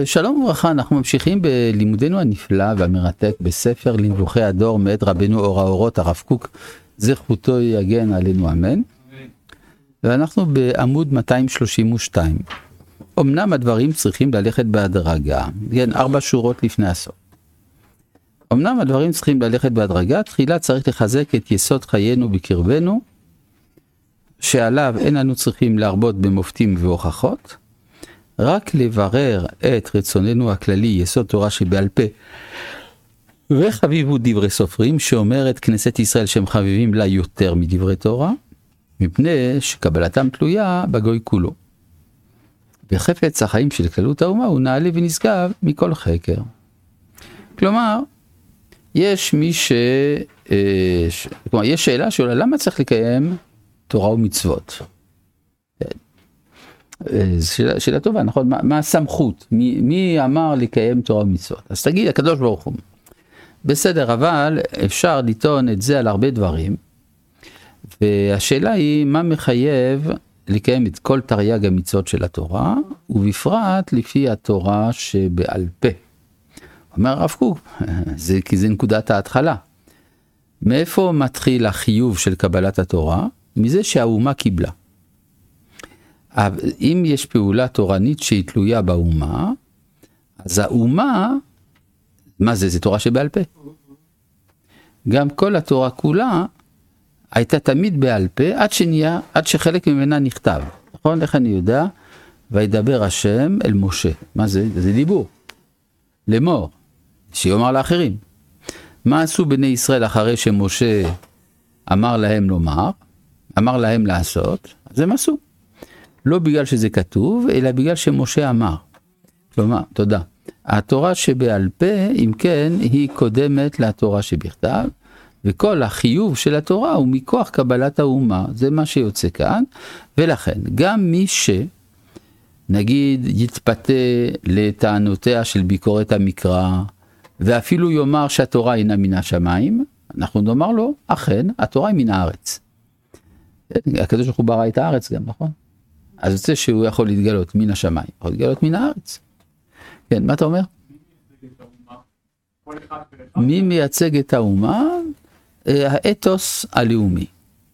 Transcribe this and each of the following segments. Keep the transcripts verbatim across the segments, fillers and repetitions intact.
שלום וברכה, אנחנו ממשיכים בלימודנו הנפלא והמרתק בספר לנבוכי הדור מאת רבנו אור האורות הרב קוק, זכותו יגן עלינו אמן. ואנחנו בעמוד מאתיים שלושים ושתיים. אמנם הדברים צריכים ללכת בהדרגה, כן, ארבע שורות לפני הסוף. אמנם הדברים צריכים ללכת בהדרגה, תחילה צריך לחזק את יסוד חיינו בקרבנו, שעליו אין לנו צריכים להרבות במופתים והוכחות, רק לברר את רצוננו הכללי, יסוד תורה שבעל פה, וחביבות דברי סופרים, שאומרת כנסת ישראל שהם חביבים לה יותר מדברי תורה, מפני שקבלתם תלויה בגוי כולו. וחפץ החיים של כללות האומה הוא נעלה ונשגב מכל חקר. כלומר, יש מי ש... ש... כלומר, יש שאלה שעולה, למה צריך לקיים תורה ומצוות? שאלה, שאלה טובה, נכון? מה, מה הסמכות? מי, מי אמר לקיים תורה ומצוות? אז תגיד, הקדוש ברוך הוא. בסדר, אבל אפשר לטעון את זה על הרבה דברים, והשאלה היא, מה מחייב לקיים את כל תרי"ג המצוות של התורה, ובפרט לפי התורה שבעל פה. אומר הרב קוק, זה, כי זה נקודת ההתחלה. מאיפה מתחיל החיוב של קבלת התורה? מזה שהאומה קיבלה. אם יש פעולה תורנית שהיא תלויה באומה, אז האומה, מה זה? זה תורה שבעל פה. גם כל התורה כולה הייתה תמיד בעל פה, עד שנהיה, עד שחלק ממנה נכתב. נכון? איך אני יודע? וידבר השם אל משה. מה זה? זה דיבור. לאמור. שיאמר לאחרים. מה עשו בני ישראל אחרי שמשה אמר להם לומר, אמר להם לעשות? אז הם עשו. לא בגלל שזה כתוב, אלא בגלל שמשה אמר. כלומר, תודה. התורה שבעל פה, אם כן, היא קודמת לתורה שבכתב, וכל החיוב של התורה הוא מכוח קבלת האומה. זה מה שיוצא כאן, ולכן, גם מי ש, נגיד, יתפתה לטענותיה של ביקורת המקרא, ואפילו יאמר שהתורה אינה מן השמיים, אנחנו נאמר לו, אכן, התורה היא מן הארץ. הקדוש ברוך הוא ברא את הארץ גם, נכון? אז זה שהוא יכול להתגלות מן השמיים, יכול להתגלות מן הארץ. כן, מה אתה אומר? מי מייצג את האומה? האתוס הלאומי.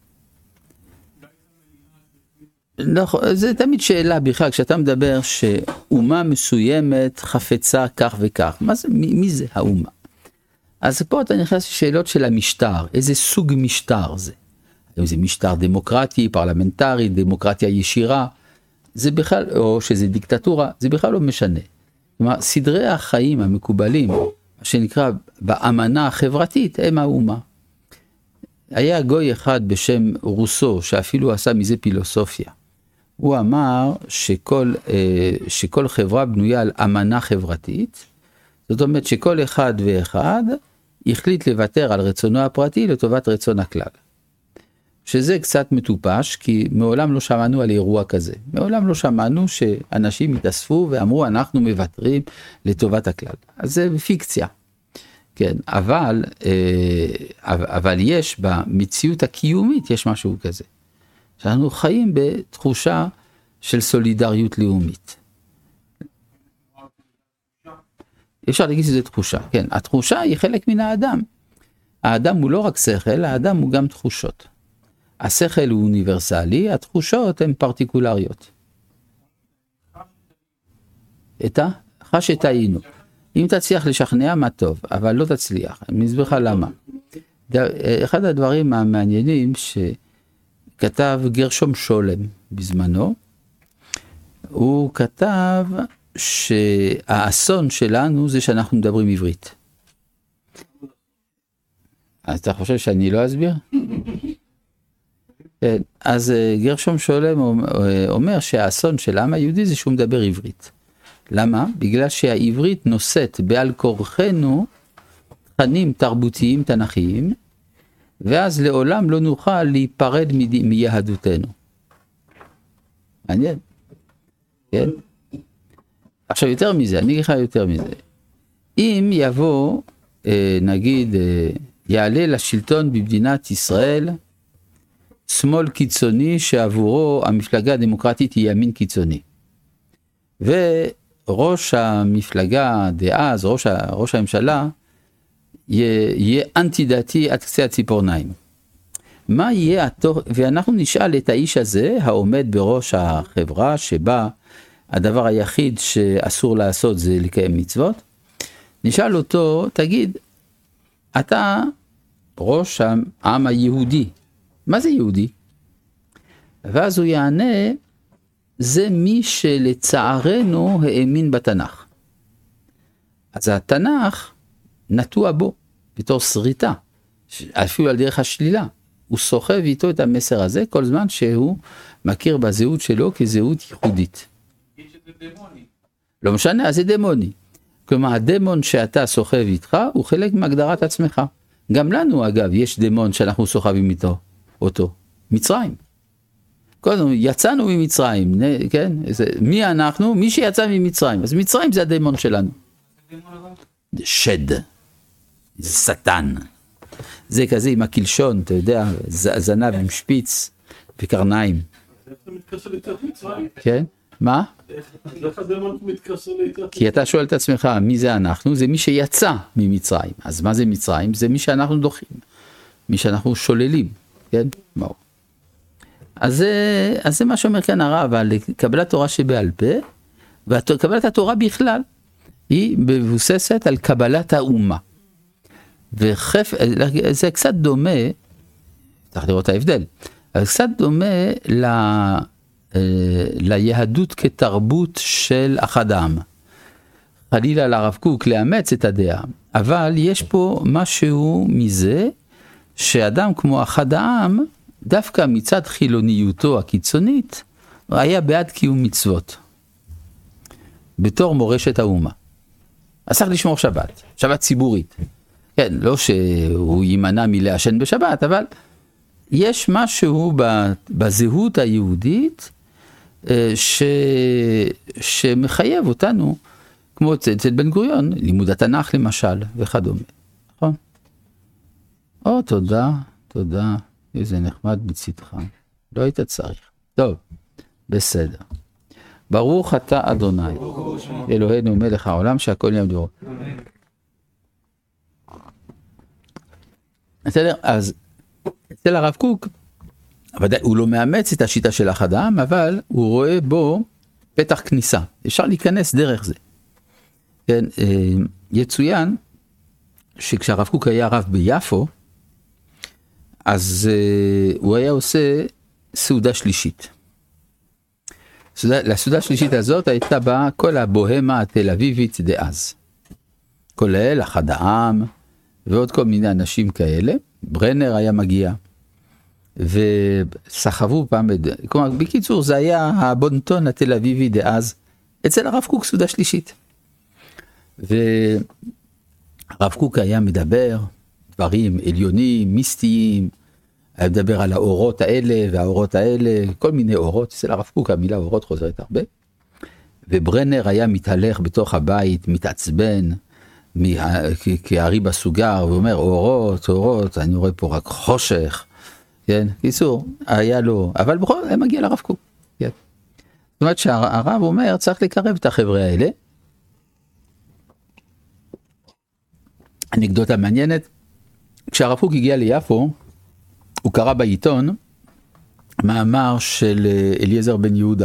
זה תמיד שאלה בכלל, כשאתה מדבר שאומה מסוימת חפצה כך וכך, מה זה, מי, מי זה האומה? אז פה אתה נכנס לשאלות של המשטר, איזה סוג משטר זה? אם זה משטר דמוקרטי, פרלמנטרי, דמוקרטיה ישירה, זה בכלל, או שזה דיקטטורה, זה בכלל לא משנה. כלומר, סדרי החיים המקובלים, מה שנקרא באמנה החברתית, הם האומה. היה גוי אחד בשם רוסו, שאפילו עשה מזה פילוסופיה. הוא אמר שכל, שכל חברה בנויה על אמנה חברתית, זאת אומרת שכל אחד ואחד החליט לוותר על רצונו הפרטי לטובת רצון הכלל. שזה קצת מטופש, כי מעולם לא שמענו על אירוע כזה. מעולם לא שמענו שאנשים התאספו ואמרו, אנחנו מוותרים לטובת הכלל. אז זה פיקציה. כן, אבל, אבל יש במציאות הקיומית, יש משהו כזה. שאנחנו חיים בתחושה של סולידריות לאומית. אפשר להגיד שזה תחושה, כן. התחושה היא חלק מן האדם. האדם הוא לא רק שכל, האדם הוא גם תחושות. השכל הוא אוניברסלי, התחושות הן פרטיקולריות. את ה? חש את היינו. אם תצליח לשכנע, מה טוב, אבל לא תצליח. אני אסביר לך למה. אחד הדברים המעניינים שכתב גרשום שולם בזמנו, הוא כתב שהאסון שלנו זה שאנחנו מדברים עברית. אז אתה חושב שאני לא אסביר? אז גרשום שולם אומר שהאסון של העם היהודי זה שהוא מדבר עברית. למה? בגלל שהעברית נושאת בעל כורחנו תכנים תרבותיים תנכיים, ואז לעולם לא נוכל להיפרד מיהדותנו. מעניין. כן? עכשיו יותר מזה, אני אגיד לך יותר מזה. אם יבוא, נגיד, יעלה לשלטון במדינת ישראל, שמאל קיצוני שעבורו המפלגה הדמוקרטית היא ימין קיצוני. ו... ראש המפלגה דאז, ראש, ראש הממשלה, יהיה, יהיה אנטי דתי עד קצה הציפורניים. מה יהיה התור... ואנחנו נשאל את האיש הזה, העומד בראש החברה, שבה הדבר היחיד שאסור לעשות זה לקיים מצוות, נשאל אותו, תגיד, אתה ראש העם היהודי, מה זה יהודי? ואז הוא יענה, זה מי שלצערנו האמין בתנ"ך. אז התנ"ך נטוע בו, בתור שריטה, אפילו על דרך השלילה. הוא סוחב איתו את המסר הזה, כל זמן שהוא מכיר בזהות שלו כזהות ייחודית. לא משנה, אז זה דמוני. כלומר, הדמון שאתה סוחב איתך, הוא חלק מהגדרת עצמך. גם לנו, אגב, יש דמון שאנחנו סוחבים איתו, אותו. מצרים. קודם, יצאנו ממצרים, כן? מי אנחנו? מי שיצא ממצרים. אז מצרים זה הדמון שלנו. שד. זה שטן. זה כזה עם הקלשון, אתה יודע, זנב עם שפיץ וקרניים. איך אתה מתקשר ליצאת מצרים? כן? מה? איך הדמון מתקשר ליצאת? כי אתה שואל את עצמך, מי זה אנחנו? זה מי שיצא ממצרים. אז מה זה מצרים? זה מי שאנחנו דוחים. מי שאנחנו שוללים. כן? בואו. אז זה, אז זה מה שאומר כאן הרב, על קבלת תורה שבעל פה, וקבלת התורה בכלל, היא מבוססת על קבלת האומה. וחף, זה קצת דומה, צריך לראות ההבדל, אבל קצת דומה ל, ליהדות כתרבות של אחד העם. חלילה לרב קוק לאמץ את הדעה, אבל יש פה משהו מזה, שאדם כמו אחד העם, דווקא מצד חילוניותו הקיצונית, היה בעד קיום מצוות, בתור מורשת האומה. אז צריך לשמור שבת, שבת ציבורית. כן, לא שהוא יימנע מלעשן בשבת, אבל יש משהו בזהות היהודית ש... שמחייב אותנו, כמו אצל בן גוריון, לימוד התנ"ך למשל, וכדומה. נכון? או, תודה, תודה, איזה נחמד מצדך. לא היית צריך. טוב, בסדר. ברוך אתה אדוני, אלוהינו מלך העולם, שהכל נהיה בדברו. בסדר, אז אצל הרב קוק, ודאי, הוא לא מאמץ את השיטה של אחד העם, אבל הוא רואה בו פתח כניסה. אפשר להיכנס דרך זה. כן, יצוין שכשהרב קוק היה רב ביפו, אז הוא היה עושה סעודה שלישית. לסעודה השלישית הזאת הייתה בה כל הבוהמה התל אביבית דאז. כולל אחד העם, ועוד כל מיני אנשים כאלה. ברנר היה מגיע, וסחבו פעם, כלומר, בקיצור, זה היה הבונטון התל אביבי דאז, אצל הרב קוק סעודה שלישית. והרב קוק היה מדבר דברים עליונים, מיסטיים, היה מדבר על האורות האלה והאורות האלה, כל מיני אורות, אצל הרב קוק המילה אורות חוזרת הרבה, וברנר היה מתהלך בתוך הבית, מתעצבן, כהרי בסוגר, ואומר, אורות, אורות, אני רואה פה רק חושך, כן, קיצור, היה לו, אבל בכל זאת, הם מגיע לרב קוק, כן. זאת אומרת שהרב אומר, צריך לקרב את החבר'ה האלה. אנקדוטה מעניינת, כשהרב קוק הגיע ליפו, הוא קרא בעיתון, מאמר של אליעזר בן יהודה,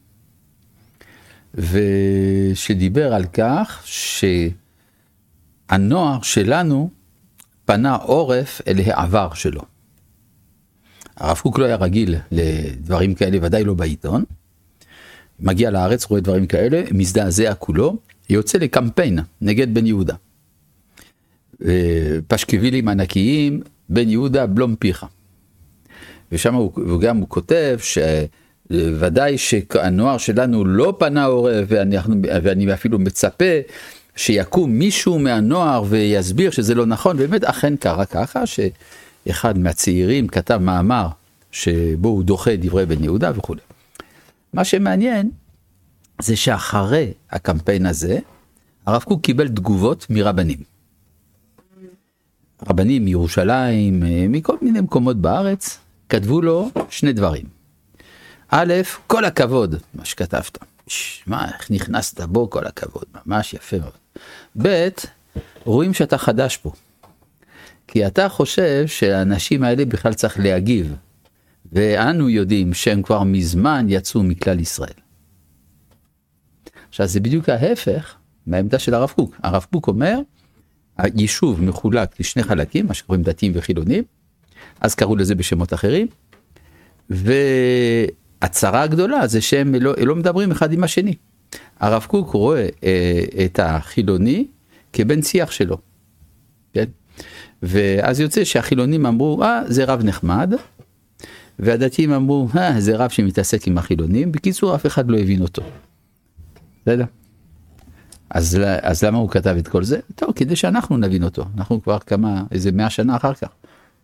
ושדיבר על כך, ש... הנוער שלנו פנה עורף אל העבר שלו. הרב קוק לא היה רגיל לדברים כאלה, ודאי לא בעיתון. מגיע לארץ, רואה דברים כאלה, מזדעזע כולו, יוצא לקמפיין נגד בן יהודה. פשקווילים ענקיים, בן יהודה בלום פיך. ושם הוא, גם הוא כותב שוודאי שהנוער שלנו לא פנה עורף, ואני, ואני אפילו מצפה, שיקום מישהו מהנוער ויסביר שזה לא נכון, באמת אכן קרה ככה, שאחד מהצעירים כתב מאמר שבו הוא דוחה דברי בן יהודה וכו'. מה שמעניין זה שאחרי הקמפיין הזה, הרב קוק קיבל תגובות מרבנים. רבנים מירושלים, מכל מיני מקומות בארץ, כתבו לו שני דברים. א', כל הכבוד, מה שכתבת. מה, איך נכנסת בו, כל הכבוד, ממש יפה מאוד. ב', רואים שאתה חדש פה. כי אתה חושב שהאנשים האלה בכלל צריך להגיב. ואנו יודעים שהם כבר מזמן יצאו מכלל ישראל. עכשיו זה בדיוק ההפך מהעמדה של הרב קוק. הרב קוק אומר, היישוב מחולק לשני חלקים, מה שקוראים דתיים וחילונים, אז קראו לזה בשמות אחרים, והצרה הגדולה זה שהם לא, לא מדברים אחד עם השני. הרב קוק רואה אה, את החילוני כבן שיח שלו. כן? ואז יוצא שהחילונים אמרו, אה, זה רב נחמד, והדתיים אמרו, אה, זה רב שמתעסק עם החילונים, בקיצור אף אחד לא הבין אותו. בסדר? אז, אז למה הוא כתב את כל זה? טוב, כדי שאנחנו נבין אותו. אנחנו כבר כמה, איזה מאה שנה אחר כך.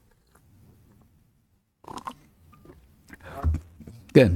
כן.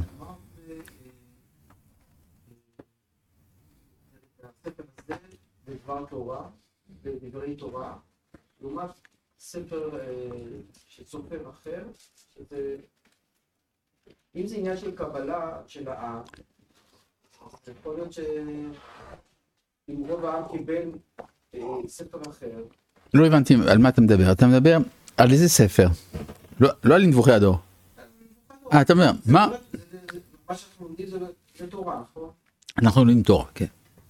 דבר תורה, בדברי תורה, לעומת ספר שסופר אחר, שזה, אם זה עניין של קבלה של העם, אז יכול להיות שאם רוב העם קיבל ספר אחר. לא הבנתי על מה אתה מדבר, אתה מדבר על איזה ספר? לא, לא על נבוכי הדור. אה, אתה אומר, מה? מה שאנחנו לומדים זה תורה, נכון? אנחנו לומדים תורה, כן.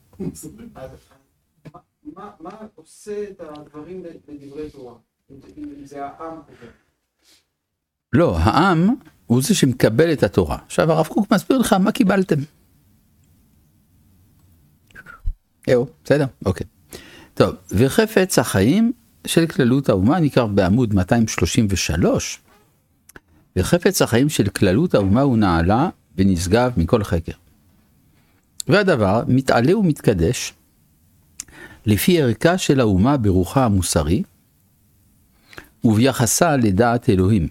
מה, מה עושה את הדברים בדברי תורה? אם זה העם כזה? לא, העם הוא זה שמקבל את התורה. עכשיו הרב קוק מסביר לך מה קיבלתם. אהו, בסדר? אוקיי. טוב, וחפץ החיים של כללות האומה נקרא בעמוד מאתיים שלושים ושלוש. וחפץ החיים של כללות האומה הוא נעלה ונשגב מכל חקר. והדבר מתעלה ומתקדש לפי ערכה של האומה ברוחה המוסרי, וביחסה לדעת אלוהים.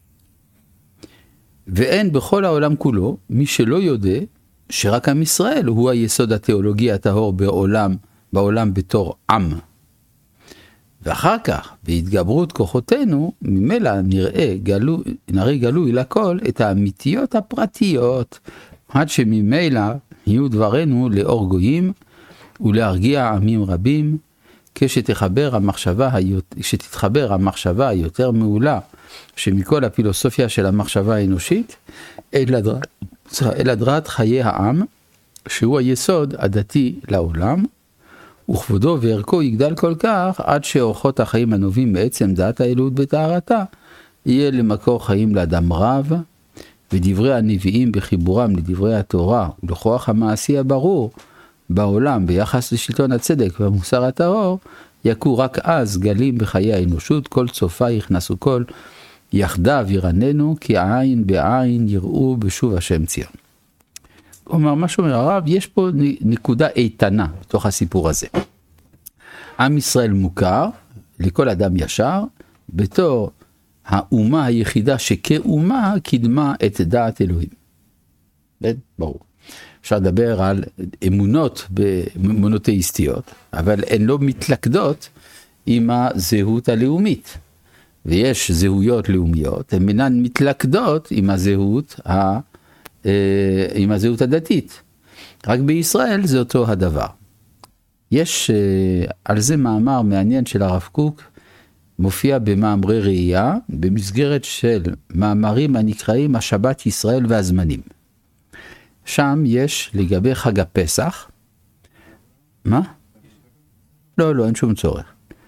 ואין בכל העולם כולו מי שלא יודע שרק עם ישראל הוא היסוד התיאולוגי הטהור בעולם, בעולם בתור עם. ואחר כך, בהתגברות כוחותינו, ממילא נראה גלוי, נראה גלוי לכל את האמיתיות הפרטיות, עד שממילא יהיו דברנו לאור גויים, ולהרגיע עמים רבים, כשתחבר המחשבה, כשתתחבר המחשבה היותר מעולה, שמכל הפילוסופיה של המחשבה האנושית, אל הדרת חיי העם, שהוא היסוד הדתי לעולם, וכבודו וערכו יגדל כל כך, עד שאורחות החיים הנובעים בעצם דעת האלוהות בטהרתה, יהיה למקור חיים לאדם רב, ודברי הנביאים בחיבורם לדברי התורה, ולכוח המעשי הברור, בעולם ביחס לשלטון הצדק והמוסר הטהור, יקו רק אז גלים בחיי האנושות, כל צופה יכנסו כל, יחדיו ירננו, כי עין בעין יראו בשוב השם ציון. כלומר, מה שאומר הרב, יש פה נקודה איתנה בתוך הסיפור הזה. עם ישראל מוכר, לכל אדם ישר, בתור האומה היחידה שכאומה קידמה את דעת אלוהים. ברור. אפשר לדבר על אמונות מונותאיסטיות, אבל הן לא מתלכדות עם הזהות הלאומית. ויש זהויות לאומיות, הן אינן מתלכדות עם הזהות, ה, עם הזהות הדתית. רק בישראל זה אותו הדבר. יש על זה מאמר מעניין של הרב קוק, מופיע במאמרי ראייה, במסגרת של מאמרים הנקראים השבת ישראל והזמנים. שם יש לגבי חג הפסח, מה? לא, לא, אין שום צורך.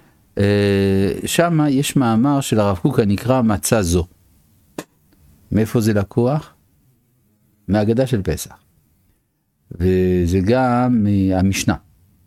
שם יש מאמר של הרב קוק הנקרא מצה זו. מאיפה זה לקוח? מהאגדה של פסח. וזה גם מהמשנה.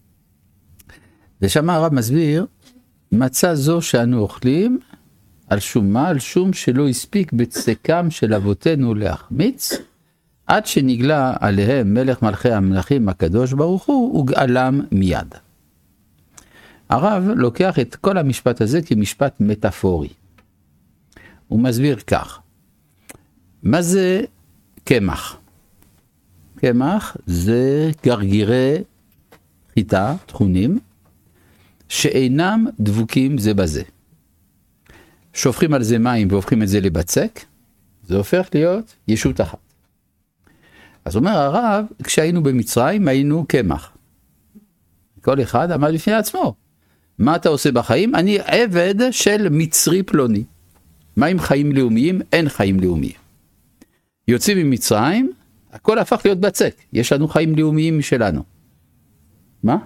ושם הרב מסביר, מצה זו שאנו אוכלים, על שום מה? על שום שלא הספיק בצקם של אבותינו להחמיץ, עד שנגלה עליהם מלך מלכי המלכים הקדוש ברוך הוא, וגאלם מיד. הרב לוקח את כל המשפט הזה כמשפט מטאפורי. הוא מסביר כך. מה זה קמח? קמח זה גרגירי חיטה, תכונים, שאינם דבוקים זה בזה. שופכים על זה מים והופכים את זה לבצק, זה הופך להיות ישות אחת. אז אומר הרב, כשהיינו במצרים היינו קמח. כל אחד עמד בפני עצמו. מה אתה עושה בחיים? אני עבד של מצרי פלוני. מה עם חיים לאומיים? אין חיים לאומיים. יוצאים ממצרים, הכל הפך להיות בצק. יש לנו חיים לאומיים משלנו. מה?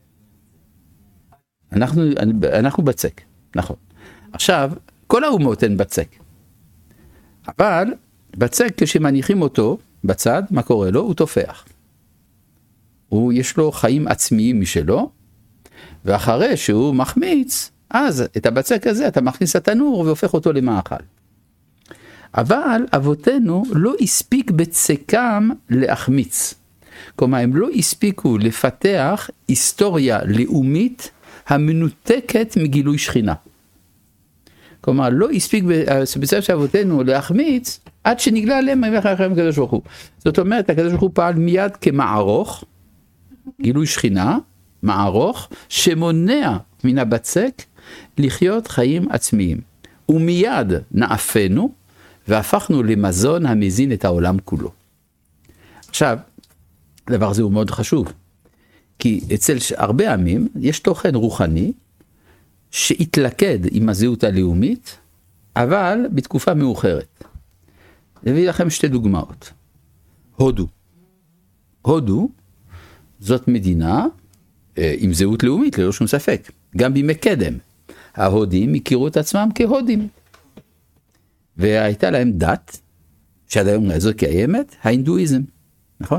אנחנו, אנחנו בצק, נכון. עכשיו, כל האומות הן בצק. אבל בצק, כשמניחים אותו בצד, מה קורה לו? הוא תופח. הוא, יש לו חיים עצמיים משלו, ואחרי שהוא מחמיץ, אז את הבצק הזה אתה מכניס לתנור והופך אותו למאכל. אבל אבותינו לא הספיק בצקם להחמיץ. כלומר, הם לא הספיקו לפתח היסטוריה לאומית המנותקת מגילוי שכינה. כלומר, לא הספיק בצד של אבותינו להחמיץ עד שנגלה עליהם אחרי הקדוש ברוך הוא. זאת אומרת, הקדוש ברוך הוא פעל מיד כמערוך, גילוי שכינה, מערוך, שמונע מן הבצק לחיות חיים עצמיים. ומיד נאפנו, והפכנו למזון המזין את העולם כולו. עכשיו, הדבר הזה הוא מאוד חשוב, כי אצל הרבה עמים יש תוכן רוחני, שהתלכד עם הזהות הלאומית, אבל בתקופה מאוחרת. נביא לכם שתי דוגמאות. הודו. הודו, זאת מדינה עם זהות לאומית, ללא שום ספק. גם בימי קדם. ההודים הכירו את עצמם כהודים. והייתה להם דת, שעד היום זו קיימת, ההינדואיזם. נכון?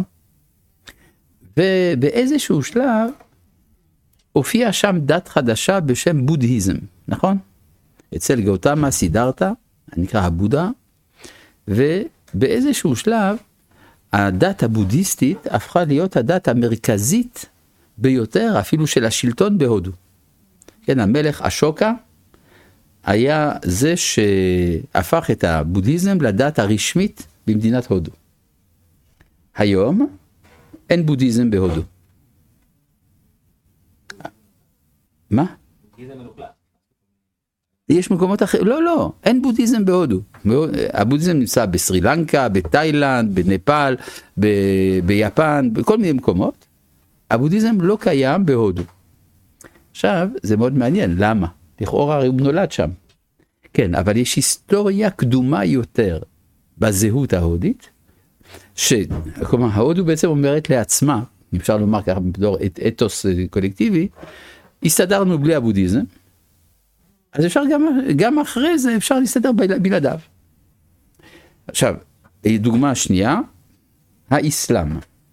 ובאיזשהו שלב, הופיעה שם דת חדשה בשם בודהיזם. נכון? אצל גאוטמה סידרתה, נקרא הבודה, ובאיזשהו שלב, הדת הבודהיסטית הפכה להיות הדת המרכזית ביותר, אפילו של השלטון בהודו. כן, המלך אשוקה היה זה שהפך את הבודהיזם לדת הרשמית במדינת הודו. היום אין בודהיזם בהודו. מה? יש מקומות אחרים, לא, לא, אין בודהיזם בהודו. הבודהיזם נמצא בסרי לנקה, בתאילנד, בנפאל, ב- ביפן, בכל מיני מקומות. הבודהיזם לא קיים בהודו. עכשיו, זה מאוד מעניין, למה? לכאורה הרי הוא נולד שם. כן, אבל יש היסטוריה קדומה יותר בזהות ההודית, שכלומר, ההודו בעצם אומרת לעצמה, אפשר לומר ככה בתור אתוס קולקטיבי, הסתדרנו בלי הבודהיזם, אז אפשר גם, גם אחרי זה אפשר להסתדר בלעדיו. עכשיו, דוגמה שנייה, האסלאם.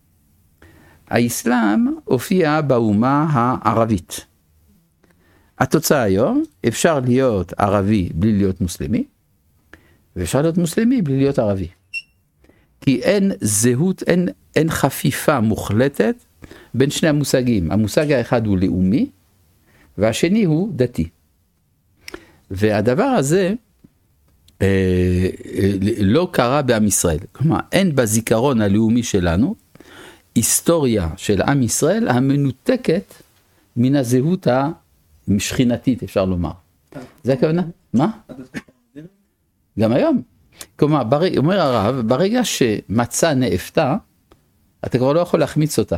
האסלאם הופיע באומה הערבית. התוצאה היום, אפשר להיות ערבי בלי להיות מוסלמי, ואפשר להיות מוסלמי בלי להיות ערבי. כי אין זהות, אין, אין חפיפה מוחלטת בין שני המושגים. המושג האחד הוא לאומי, והשני הוא דתי. והדבר הזה אה, אה, לא קרה בעם ישראל. כלומר, אין בזיכרון הלאומי שלנו היסטוריה של עם ישראל המנותקת מן הזהות המשכינתית, אפשר לומר. זה הכוונה? מה? גם היום. כלומר, ברג, אומר הרב, ברגע שמצה נאפתה, אתה כבר לא יכול להחמיץ אותה.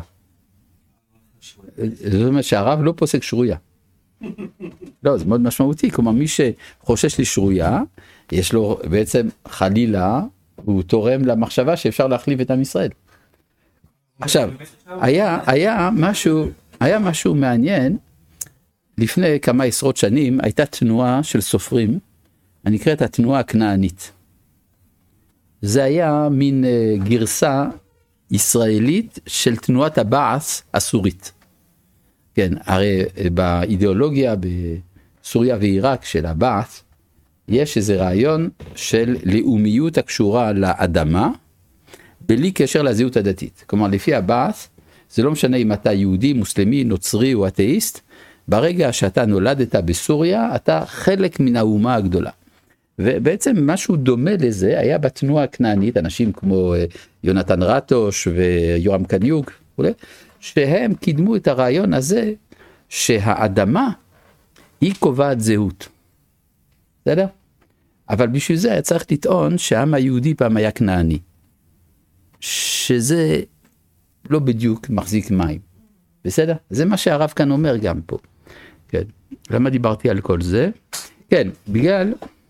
זאת אומרת שהרב לא פוסק שרויה. לא, זה מאוד משמעותי. כלומר, מי שחושש לשרויה, יש לו בעצם חלילה, הוא תורם למחשבה שאפשר להחליף את עם ישראל. עכשיו, היה, היה משהו, היה משהו מעניין, לפני כמה עשרות שנים, הייתה תנועה של סופרים, הנקראת התנועה הכנענית. זה היה מין גרסה ישראלית של תנועת הבעס הסורית. כן, הרי באידיאולוגיה בסוריה ועיראק של הבעס, יש איזה רעיון של לאומיות הקשורה לאדמה, בלי קשר לזהות הדתית. כלומר, לפי הבעס, זה לא משנה אם אתה יהודי, מוסלמי, נוצרי או אתאיסט, ברגע שאתה נולדת בסוריה, אתה חלק מן האומה הגדולה. ובעצם משהו דומה לזה היה בתנועה הכנענית, אנשים כמו יונתן רטוש ויורם קניוק, שהם קידמו את הרעיון הזה שהאדמה היא קובעת זהות. בסדר? אבל בשביל זה היה צריך לטעון שהעם היהודי פעם היה כנעני. שזה לא בדיוק מחזיק מים. בסדר? זה מה שהרב כאן אומר גם פה. כן. למה דיברתי על כל זה? כן, בגלל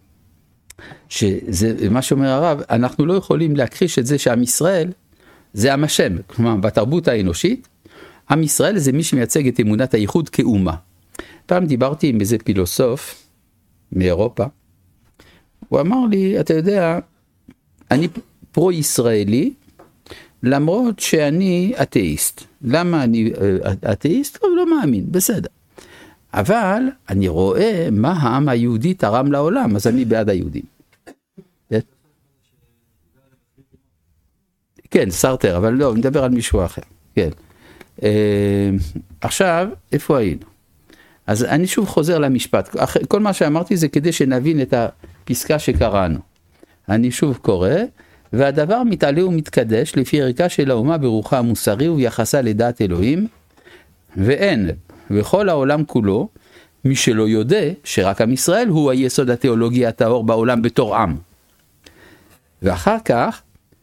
שזה מה שאומר הרב, אנחנו לא יכולים להכחיש את זה שעם ישראל זה עם השם. כלומר, בתרבות האנושית, עם ישראל זה מי שמייצג את אמונת הייחוד כאומה. פעם דיברתי עם איזה פילוסוף מאירופה, הוא אמר לי, אתה יודע, אני פרו-ישראלי, למרות שאני אתאיסט. למה אני אתאיסט? הוא לא מאמין, בסדר. אבל אני רואה מה העם היהודי תרם לעולם, אז אני בעד היהודים. כן, סרטר, אבל לא, נדבר על מישהו אחר. כן. עכשיו, איפה היינו? אז אני שוב חוזר למשפט. כל מה שאמרתי זה כדי שנבין את הפסקה שקראנו. אני שוב קורא, והדבר מתעלה ומתקדש לפי ערכה של האומה ברוחה המוסרי וביחסה לדעת אלוהים, ואין בכל העולם כולו מי שלא יודע שרק עם ישראל הוא היסוד התיאולוגי הטהור בעולם בתור עם. ואחר כך,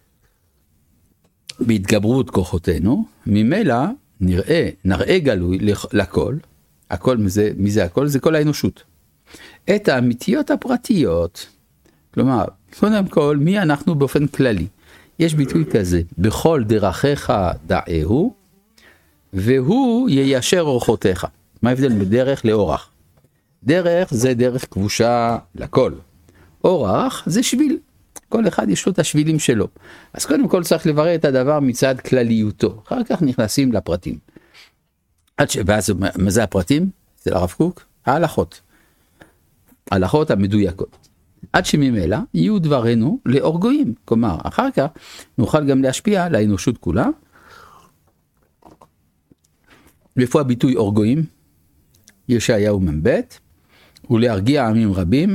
בהתגברות כוחותינו, ממילא נראה, נראה גלוי לכל, הכל מזה, מי זה הכל? זה כל האנושות. את האמיתיות הפרטיות, כלומר, קודם כל, מי אנחנו באופן כללי? יש ביטוי כזה, בכל דרכיך דעהו, והוא יישר אורחותיך. מה ההבדל בדרך לאורח? דרך זה דרך כבושה לכל. אורח זה שביל. כל אחד יש לו את השבילים שלו. אז קודם כל צריך לברר את הדבר מצד כלליותו. אחר כך נכנסים לפרטים. עד ש... ואז מה זה הפרטים? זה לרב קוק? ההלכות. ההלכות המדויקות. עד שממילא יהיו דברנו לאור גויים. כלומר, אחר כך נוכל גם להשפיע על האנושות כולה. איפה הביטוי אור גויים? ישעיהו מ"ב, ולהרגיע עמים רבים,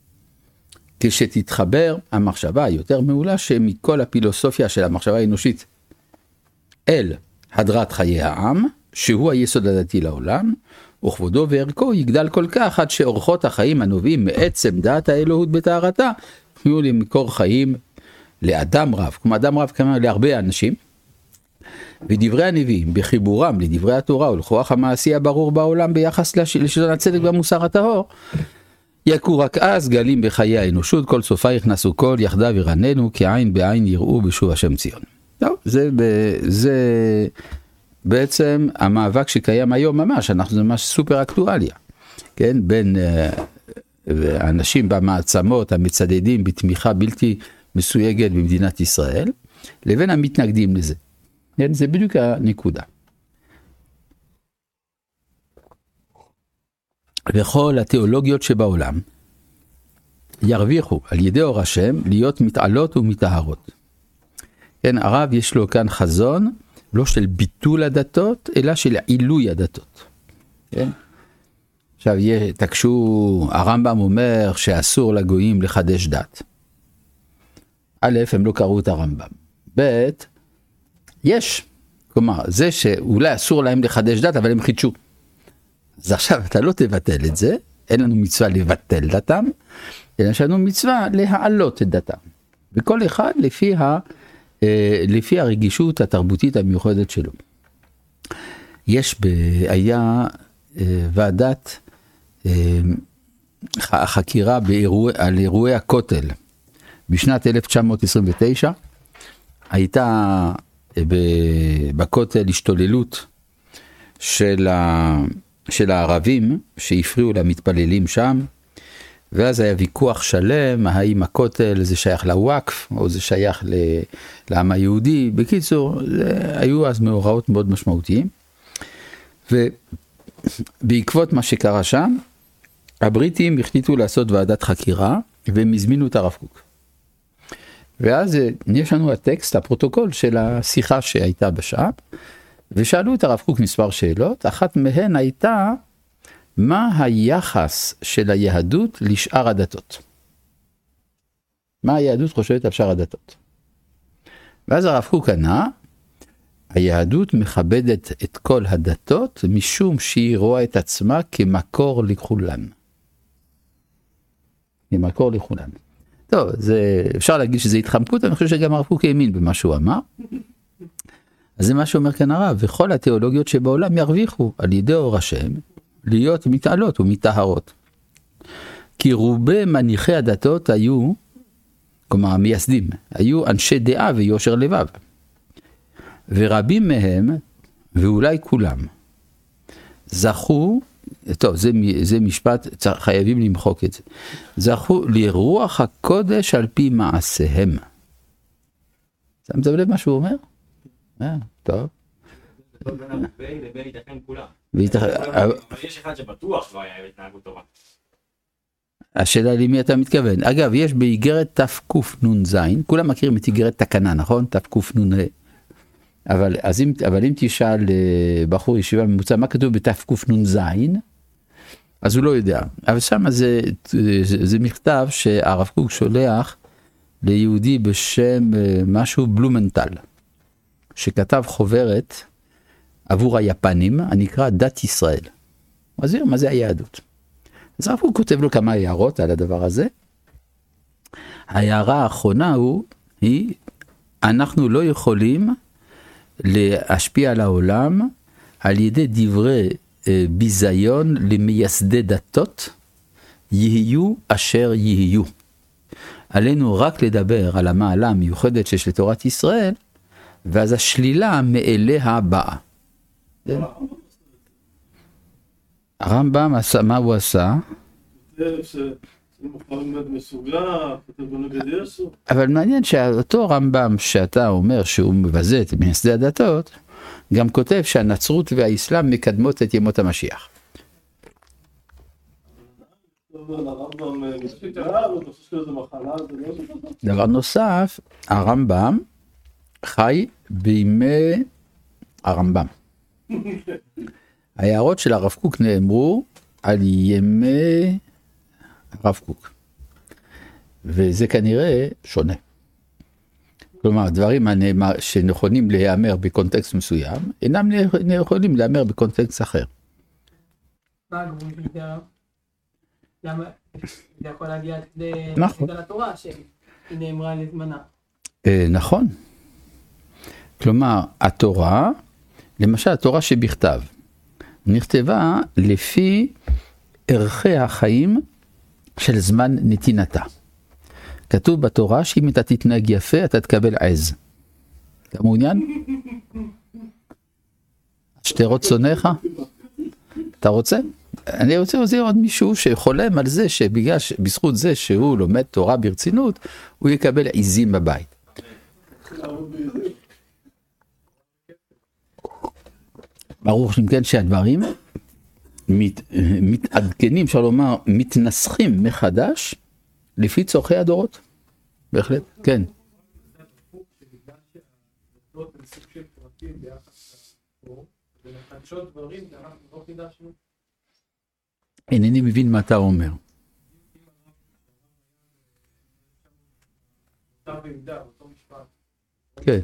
כשתתחבר המחשבה היותר מעולה שמכל הפילוסופיה של המחשבה האנושית אל הדרת חיי העם, שהוא היסוד הדתי לעולם, וכבודו וערכו יגדל כל כך עד שאורחות החיים הנובעים מעצם דעת האלוהות בטהרתה, יהיו למקור חיים לאדם רב, כמו אדם רב כמה להרבה אנשים, ודברי הנביאים בחיבורם לדברי התורה ולכוח המעשי הברור בעולם ביחס לשלטון הצדק והמוסר הטהור, יקו רק אז גלים בחיי האנושות, כל סופה יכנסו כל יחדיו ירננו, כי עין בעין יראו בשוב השם ציון. טוב, זה, זה בעצם המאבק שקיים היום ממש, אנחנו זה ממש סופר אקטואליה, כן, בין אנשים במעצמות המצדדים בתמיכה בלתי מסויגת במדינת ישראל, לבין המתנגדים לזה. כן, זה בדיוק הנקודה. וכל התיאולוגיות שבעולם ירוויחו על ידי אור השם להיות מתעלות ומתאהרות. כן, הרב יש לו כאן חזון, לא של ביטול הדתות, אלא של עילוי הדתות. כן? עכשיו, תקשו, הרמב"ם אומר שאסור לגויים לחדש דת. א', הם לא קראו את הרמב"ם. ב', יש. כלומר, זה שאולי אסור להם לחדש דת, אבל הם חידשו. אז עכשיו אתה לא תבטל את זה, אין לנו מצווה לבטל דתם, אלא יש לנו מצווה להעלות את דתם. וכל אחד לפי, ה, לפי הרגישות התרבותית המיוחדת שלו. יש, ב, היה ועדת חקירה באירוע, על אירועי הכותל. בשנת אלף תשע מאות עשרים ותשע הייתה בכותל השתוללות של ה... של הערבים שהפריעו למתפללים שם, ואז היה ויכוח שלם, האם הכותל זה שייך לוואקף, או זה שייך לעם היהודי. בקיצור, היו אז מאורעות מאוד משמעותיים, ובעקבות מה שקרה שם, הבריטים החליטו לעשות ועדת חקירה, והם הזמינו את הרב קוק. ואז יש לנו הטקסט, הפרוטוקול של השיחה שהייתה בשעה, ושאלו את הרב קוק מספר שאלות, אחת מהן הייתה, מה היחס של היהדות לשאר הדתות? מה היהדות חושבת על שאר הדתות? ואז הרב קוק ענה, היהדות מכבדת את כל הדתות, משום שהיא רואה את עצמה כמקור לכולן. כמקור לכולן. טוב, זה, אפשר להגיד שזה התחמקות, אני חושב שגם הרב קוק האמין במה שהוא אמר. אז זה מה שאומר כאן הרב, וכל התיאולוגיות שבעולם ירוויחו על ידי אור השם, להיות מתעלות ומתאהרות. כי רובי מניחי הדתות היו, כלומר המייסדים, היו אנשי דעה ויושר לבב. ורבים מהם, ואולי כולם, זכו, טוב, זה, זה משפט, חייבים למחוק את זה, זכו לרוח הקודש על פי מעשיהם. שמת לב מה שהוא אומר? אה, טוב. זה בין הרבה לבין ייתכן כולם. אבל יש אחד שבטוח לא היה התנהגות טובה. השאלה למי אתה מתכוון. אגב, יש באיגרת תקנ"ז, כולם מכירים את איגרת תקנה, נכון? תקנ"ה. אבל, אז אם, אבל אם תשאל בחור ישיבה ממוצע, מה כתוב בתקנ"ז? אז הוא לא יודע. אבל שם זה, זה, זה מכתב שהרב קוק שולח ליהודי בשם משהו בלומנטל, שכתב חוברת עבור היפנים, הנקרא דת ישראל. אז מה זה היהדות? אז הרב קוק כותב לו כמה הערות על הדבר הזה. ההערה האחרונה הוא, היא, אנחנו לא יכולים להשפיע על העולם על ידי דברי אה, ביזיון למייסדי דתות, יהיו אשר יהיו. עלינו רק לדבר על המעלה המיוחדת שיש לתורת ישראל, ואז השלילה מאליה באה. הרמב"ם עשה, מה הוא עשה? אבל מעניין שאותו רמב"ם שאתה אומר שהוא מבזה את מייסדי הדתות, גם כותב שהנצרות והאסלאם מקדמות את ימות המשיח. דבר נוסף, הרמב"ם חי בימי הרמב"ם. ההערות של הרב קוק נאמרו על ימי הרב קוק. וזה כנראה שונה. כלומר, דברים שנכונים להיאמר בקונטקסט מסוים, אינם יכולים להיאמר בקונטקסט אחר. מה הגבול של למה זה יכול להגיע נכון. לתורה שהיא נאמרה לזמנה? נכון. כלומר, התורה, למשל התורה שבכתב, נכתבה לפי ערכי החיים של זמן נתינתה. כתוב בתורה שאם אתה תתנהג יפה, אתה תקבל עז. אתה מעוניין? שתרות שונאיך? אתה רוצה? אני רוצה להזהיר עוד מישהו שחולם על זה שבגלל, בזכות זה שהוא לומד תורה ברצינות, הוא יקבל עזים בבית. ברור שכן שהדברים מת, מתעדכנים, אפשר לומר, מתנסחים מחדש לפי צורכי הדורות. בהחלט, כן. אינני מבין מה אתה אומר. כן.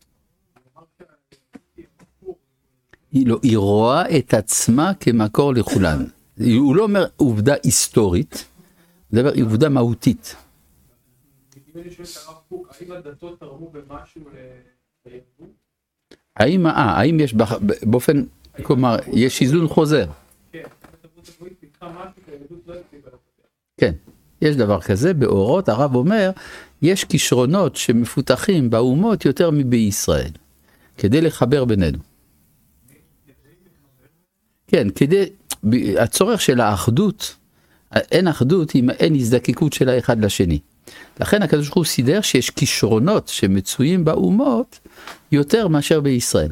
היא לא, היא רואה את עצמה כמקור לכולן. הוא לא אומר עובדה היסטורית, הוא דבר עובדה מהותית. האם הדתות תרמו במשהו ליהדות? האם, אה, האם יש באופן, כלומר, יש איזון חוזר? כן, הדתות הברית פיתחה משהו שהיהדות לא הצליחה לפתח. כן, יש דבר כזה, באורות הרב אומר, יש כישרונות שמפותחים באומות יותר מבישראל, כדי לחבר בינינו. כן, כדי, הצורך של האחדות, אין אחדות אם אין הזדקקות של האחד לשני. לכן הקדוש ברוך הוא סידר שיש כישרונות שמצויים באומות יותר מאשר בישראל.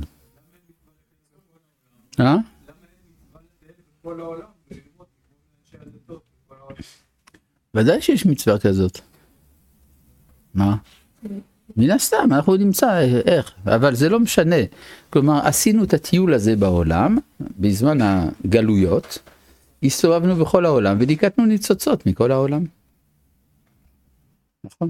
אה? ודאי שיש מצווה כזאת. מה? מן הסתם, אנחנו נמצא איך, אבל זה לא משנה. כלומר, עשינו את הטיול הזה בעולם, בזמן הגלויות, הסתובבנו בכל העולם וליקטנו ניצוצות מכל העולם. נכון.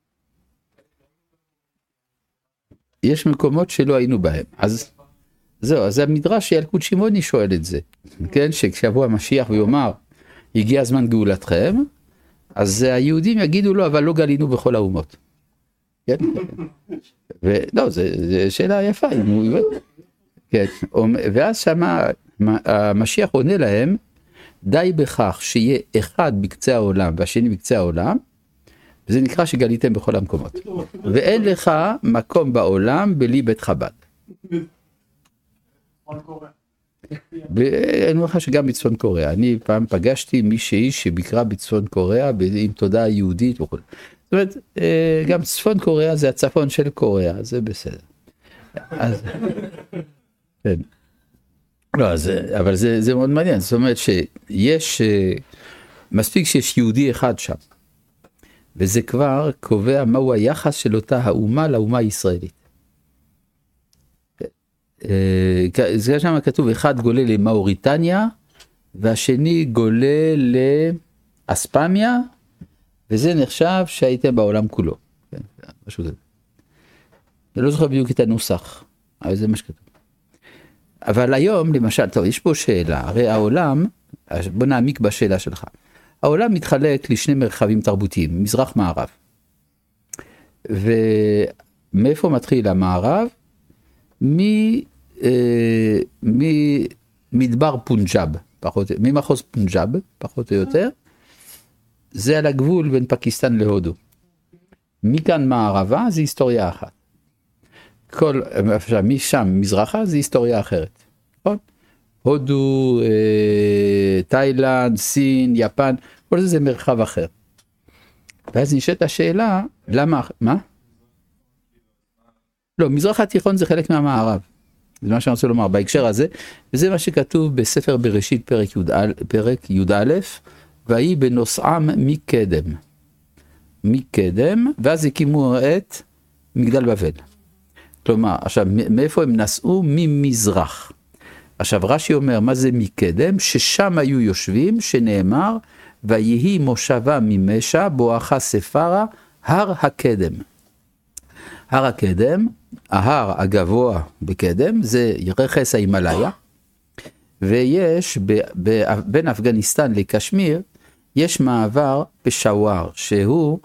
יש מקומות שלא היינו בהם. אז זהו, אז המדרש ילקוט שמעוני שואל את זה. כן, שכשיבוא המשיח ויאמר, הגיע הזמן גאולתכם, אז היהודים יגידו לו, אבל לא גלינו בכל האומות. כן? ולא, זו שאלה יפה. כן, ואז שמה, המשיח עונה להם, די בכך שיהיה אחד בקצה העולם והשני בקצה העולם, וזה נקרא שגליתם בכל המקומות. ואין לך מקום בעולם בלי בית חב"ד. ואני אומר לך שגם בצפון קוריאה. אני פעם פגשתי מישהי שביקרה בצפון קוריאה עם תודעה יהודית וכו'. זאת אומרת, גם צפון קוריאה זה הצפון של קוריאה, זה בסדר. אז, כן. לא, אז, אבל זה, זה מאוד מעניין. זאת אומרת שיש, מספיק שיש יהודי אחד שם. וזה כבר קובע מהו היחס של אותה האומה לאומה הישראלית. זה שם כתוב, אחד גולה למאוריטניה, והשני גולה לאספמיה, וזה נחשב שהייתם בעולם כולו. משהו כזה. אני לא זוכר בדיוק את הנוסח, אבל זה מה שכתוב. אבל היום, למשל, טוב, יש פה שאלה, הרי העולם, בוא נעמיק בשאלה שלך. העולם מתחלק לשני מרחבים תרבותיים, מזרח מערב. ומאיפה מתחיל המערב? ממדבר פונג'אב, פחות, ממחוז פונג'אב, פחות או יותר. זה על הגבול בין פקיסטן להודו. מכאן מערבה זה היסטוריה אחת. כל, משם מזרחה זה היסטוריה אחרת. נכון? הודו, אה, תאילנד, סין, יפן, כל זה זה מרחב אחר. ואז נשאלת השאלה, למה, מה? לא, מזרח התיכון זה חלק מהמערב. זה מה שאני רוצה לומר בהקשר הזה, וזה מה שכתוב בספר בראשית פרק י"א, פרק י"א, והיא בנוסעם מקדם. מקדם, ואז הקימו את מגדל בבל. כלומר, עכשיו, מאיפה הם נסעו? ממזרח. עכשיו, רש"י אומר, מה זה מקדם? ששם היו יושבים, שנאמר, ויהי מושבה ממשה, בואכה ספרה, הר הקדם. הר הקדם, ההר הגבוה בקדם, זה רכס ההימאליה, ויש ב, ב, בין אפגניסטן לקשמיר, יש מעבר פשוואר, שהוא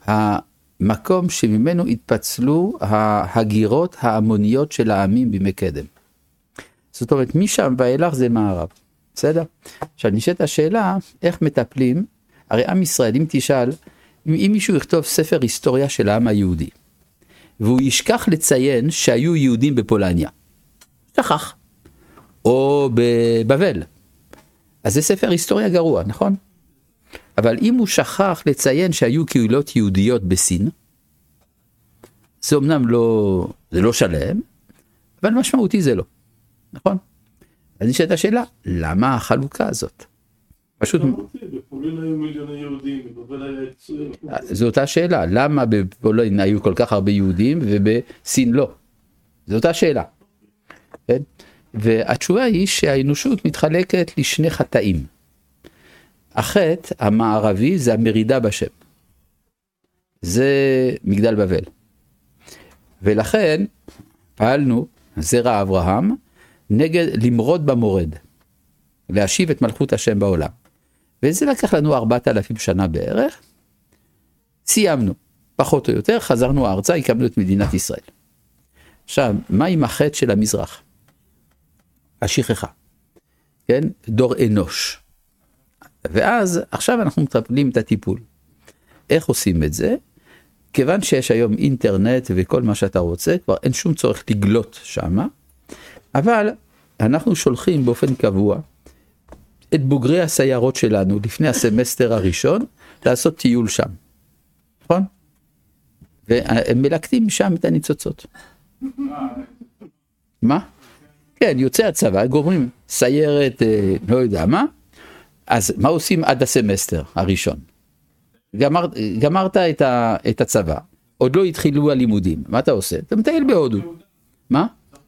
המקום שממנו התפצלו ההגירות ההמוניות של העמים בימי קדם. זאת אומרת, משם ואילך זה מערב. בסדר? עכשיו נשאלת השאלה, איך מטפלים? הרי עם ישראל, אם תשאל, אם, אם מישהו יכתוב ספר היסטוריה של העם היהודי, והוא ישכח לציין שהיו יהודים בפולניה, שכח, או בבבל, אז זה ספר היסטוריה גרוע, נכון? אבל אם הוא שכח לציין שהיו קהילות יהודיות בסין, זה אמנם לא, זה לא שלם, אבל משמעותי זה לא, נכון? אז נשאלת השאלה, למה החלוקה הזאת? פשוט... בפולין היו מיליוני יהודים, בבבל היה יצויר. זו אותה שאלה, למה בפולין היו כל כך הרבה יהודים ובסין לא? זו אותה שאלה. כן? והתשובה היא שהאנושות מתחלקת לשני חטאים. החטא המערבי זה המרידה בשם. זה מגדל בבל. ולכן פעלנו, זרע אברהם, נגד למרוד במורד. להשיב את מלכות השם בעולם. וזה לקח לנו ארבעת אלפים שנה בערך. סיימנו, פחות או יותר, חזרנו ארצה, הקמנו את מדינת ישראל. עכשיו, מה עם החטא של המזרח? השכחה. כן? דור אנוש. ואז, עכשיו אנחנו מטפלים את הטיפול. איך עושים את זה? כיוון שיש היום אינטרנט וכל מה שאתה רוצה, כבר אין שום צורך לגלות שמה, אבל אנחנו שולחים באופן קבוע את בוגרי הסיירות שלנו לפני הסמסטר הראשון לעשות טיול שם. נכון? והם מלקטים שם את הניצוצות. מה? כן, יוצא הצבא, גורמים סיירת, לא יודע מה, אז מה עושים עד הסמסטר הראשון? גמר, גמרת את, ה, את הצבא, עוד לא התחילו הלימודים, מה אתה עושה? אתה מטייל בהודו. מה?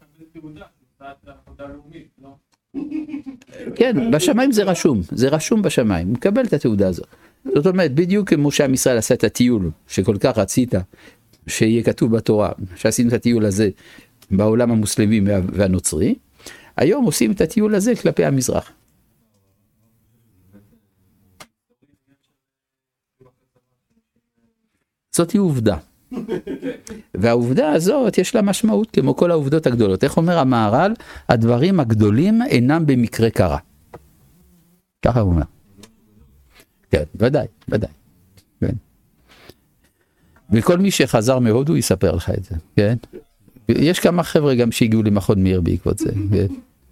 כן, בשמיים זה רשום, זה רשום בשמיים, הוא מקבל את התעודה הזאת. זאת אומרת, בדיוק כמו שעם ישראל עשה את הטיול, שכל כך רצית, שיהיה כתוב בתורה, שעשינו את הטיול הזה בעולם המוסלמי והנוצרי, היום עושים את הטיול הזה כלפי המזרח. זאת היא עובדה. והעובדה הזאת יש לה משמעות כמו כל העובדות הגדולות. איך אומר המהר"ל? הדברים הגדולים אינם במקרה קרה. ככה הוא אומר. כן, ודאי, ודאי. כן. וכל מי שחזר מהודו יספר לך את זה, כן? יש כמה חבר'ה גם שהגיעו למכון מאיר בעקבות זה, כן?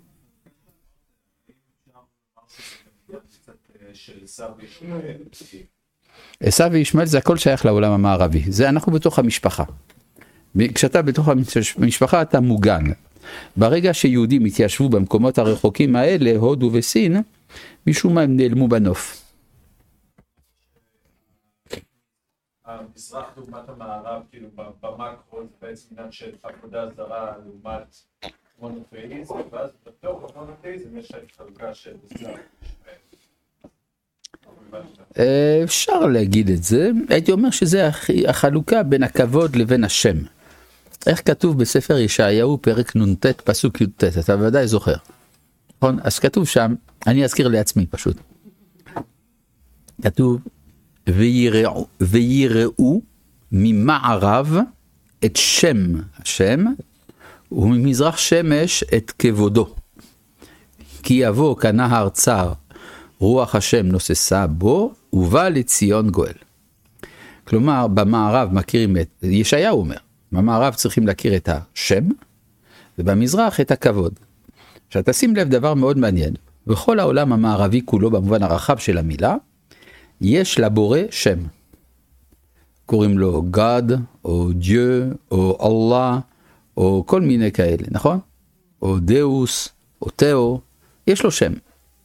עשיו וישמעאל זה הכל שייך לעולם המערבי, זה אנחנו בתוך המשפחה. כשאתה בתוך המשפחה אתה מוגן. ברגע שיהודים התיישבו במקומות הרחוקים האלה, הודו וסין, משום מה הם נעלמו בנוף. המזרח לעומת המערב, כאילו במקרו זה בעצם עניין של עבודה זרה לעומת מונותאיזם, ואז בתוך המונותאיזם יש את חלוקה של ישראל. אפשר להגיד את זה, הייתי אומר שזה החלוקה בין הכבוד לבין השם. איך כתוב בספר ישעיהו פרק נ"ט פסוק י"ט, אתה ודאי זוכר. נכון? אז כתוב שם, אני אזכיר לעצמי פשוט. כתוב, ויראו, ויראו ממערב את שם השם, וממזרח שמש את כבודו. כי יבוא כנהר צר, רוח השם נוססה בו, ובא לציון גואל. כלומר, במערב מכירים את, ישעיהו אומר, במערב צריכים להכיר את השם, ובמזרח את הכבוד. עכשיו תשים לב דבר מאוד מעניין, בכל העולם המערבי כולו, במובן הרחב של המילה, יש לבורא שם. קוראים לו God, או Dieu, או Allah, או כל מיני כאלה, נכון? או דאוס, או תאו, יש לו שם.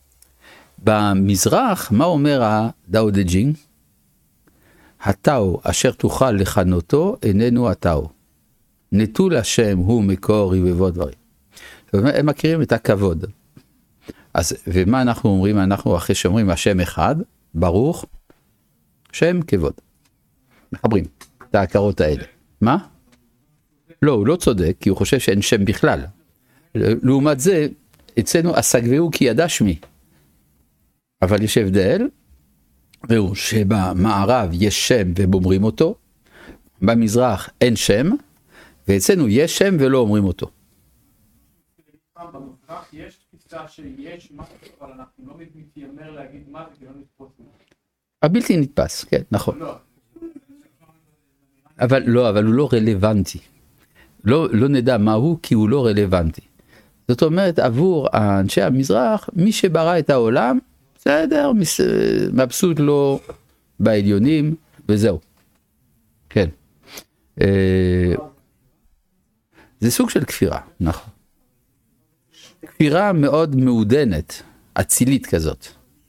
במזרח, מה אומר הדאו דה ג'ינג? התאו אשר תוכל לכנותו איננו התאו. נטול השם הוא מקור רבבות דברים. זאת אומרת, הם מכירים את הכבוד. אז, ומה אנחנו אומרים? אנחנו אחרי שאומרים השם אחד, ברוך, שם כבוד. מחברים את ההכרות האלה. מה? לא, הוא לא צודק, כי הוא חושב שאין שם בכלל. לעומת זה, אצלנו אסגבהו כי ידע שמי. אבל יש הבדל, והוא שבמערב יש שם ובומרים אותו, במזרח אין שם, ואצלנו יש שם ולא אומרים אותו. במזרח יש תפיסה שיש משהו, אבל אנחנו לא מתיימר להגיד מה זה, כי לא נתפוס. הבלתי נתפס, כן, נכון. לא. אבל לא, אבל הוא לא רלוונטי. לא, לא נדע מה הוא, כי הוא לא רלוונטי. זאת אומרת, עבור אנשי המזרח, מי שברא את העולם, בסדר, מבסוט לו בעליונים, וזהו. כן. זה סוג של כפירה, נכון. כפירה מאוד מעודנת, אצילית כזאת.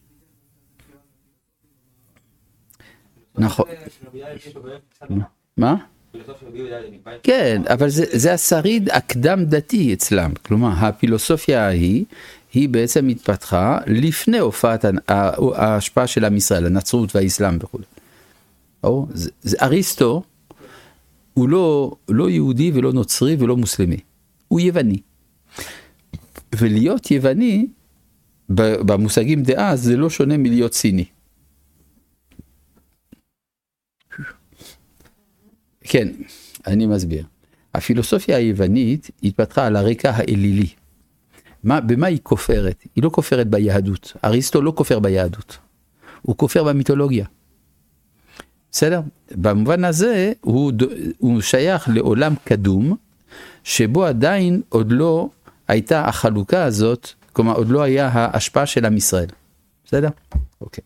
נכון. מה? כן, אבל זה, זה השריד הקדם דתי אצלם. כלומר, הפילוסופיה ההיא, היא בעצם התפתחה לפני הופעת ההשפעה של עם ישראל, הנצרות והאסלאם וכו'. זה, זה אריסטו, הוא לא, לא יהודי ולא נוצרי ולא מוסלמי. הוא יווני. ולהיות יווני, במושגים דאז, זה לא שונה מלהיות סיני. כן, אני מסביר. הפילוסופיה היוונית התפתחה על הרקע האלילי. מה, במה היא כופרת? היא לא כופרת ביהדות. אריסטו לא כופר ביהדות. הוא כופר במיתולוגיה. בסדר? במובן הזה הוא, הוא שייך לעולם קדום, שבו עדיין עוד לא הייתה החלוקה הזאת, כלומר עוד לא היה ההשפעה של עם ישראל. בסדר? אוקיי.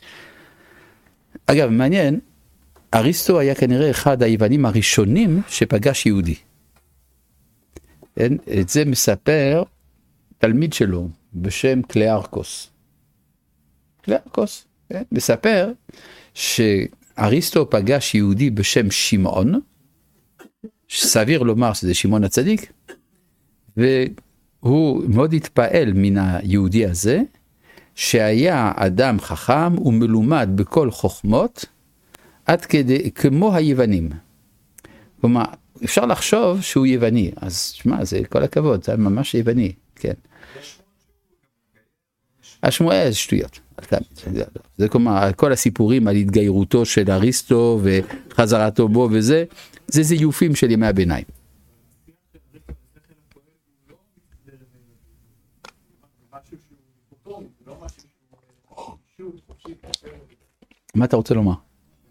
אגב, מעניין, אריסטו היה כנראה אחד היוונים הראשונים שפגש יהודי. את זה מספר תלמיד שלו בשם קלארקוס. קלארקוס, כן? מספר שאריסטו פגש יהודי בשם שמעון, סביר לומר שזה שמעון הצדיק, והוא מאוד התפעל מן היהודי הזה, שהיה אדם חכם ומלומד בכל חוכמות, עד כדי, כמו היוונים. כלומר, אפשר לחשוב שהוא יווני, אז שמה, זה כל הכבוד, זה ממש יווני, כן. השמואל זה שטויות. זה כלומר, כל הסיפורים על התגיירותו של אריסטו וחזרתו בו וזה, זה זיופים של ימי הביניים. מה אתה רוצה לומר?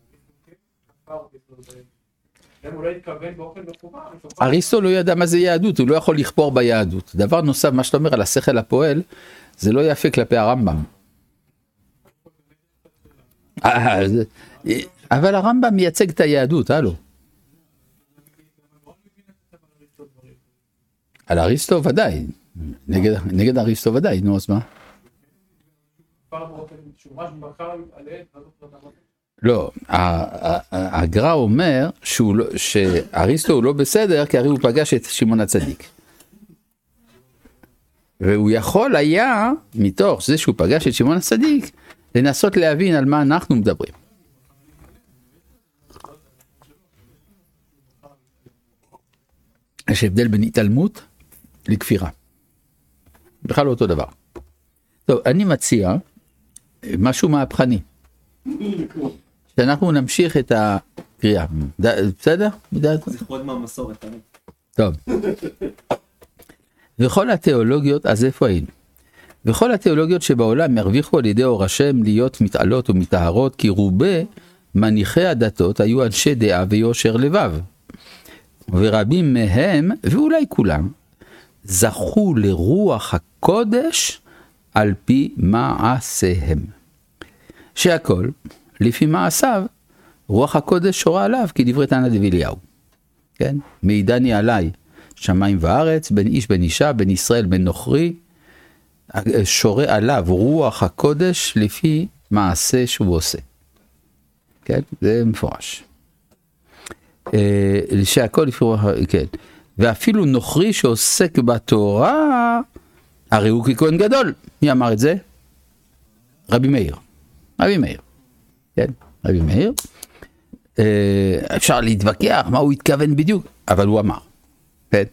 אריסטו לא ידע מה זה יהדות, הוא לא יכול לכפור ביהדות. דבר נוסף, מה שאתה אומר על השכל הפועל, זה לא יפה כלפי הרמב"ם. אבל הרמב"ם מייצג את היהדות, הלו. על אריסטו ודאי, נגד אריסטו ודאי, נו אז מה? לא, הגר"א אומר שאריסטו הוא לא בסדר, כי הרי הוא פגש את שמעון הצדיק. והוא יכול היה, מתוך זה שהוא פגש את שמעון הצדיק, לנסות להבין על מה אנחנו מדברים. יש הבדל בין התעלמות לכפירה. בכלל לא אותו דבר. טוב, אני מציע משהו מהפכני. שאנחנו נמשיך את הקריאה. בסדר? זה חוד מהמסורת. טוב. וכל התיאולוגיות, אז איפה היינו? וכל התיאולוגיות שבעולם ירוויחו על ידי אור השם להיות מתעלות ומתארות, כי רובי מניחי הדתות היו אנשי דעה ויושר לבב. ורבים מהם, ואולי כולם, זכו לרוח הקודש על פי מעשיהם. שהכל, לפי מעשיו, רוח הקודש שורה עליו, כדברי תנא דבי אליהו. כן? מעידני עליי, שמיים וארץ, בין איש בין אישה, בין ישראל בין נוכרי, שורה עליו רוח הקודש לפי מעשה שהוא עושה. כן? זה מפורש. שהכל לפי רוח, כן. ואפילו נוכרי שעוסק בתורה, הרי הוא ככהן גדול. מי אמר את זה? רבי מאיר. רבי מאיר. כן? רבי מאיר. אפשר להתווכח מה הוא התכוון בדיוק, אבל הוא אמר. כן?